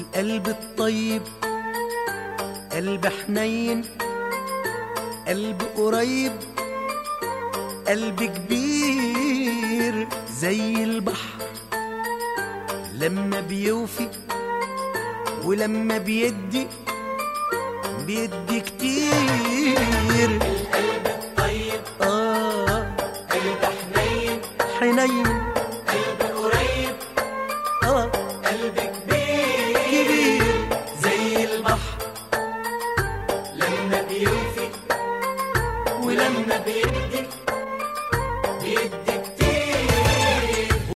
قلب الطيب، قلب حنين، قلب قريب، قلب كبير زي البحر لما بيوفي ولما بيدي كتير.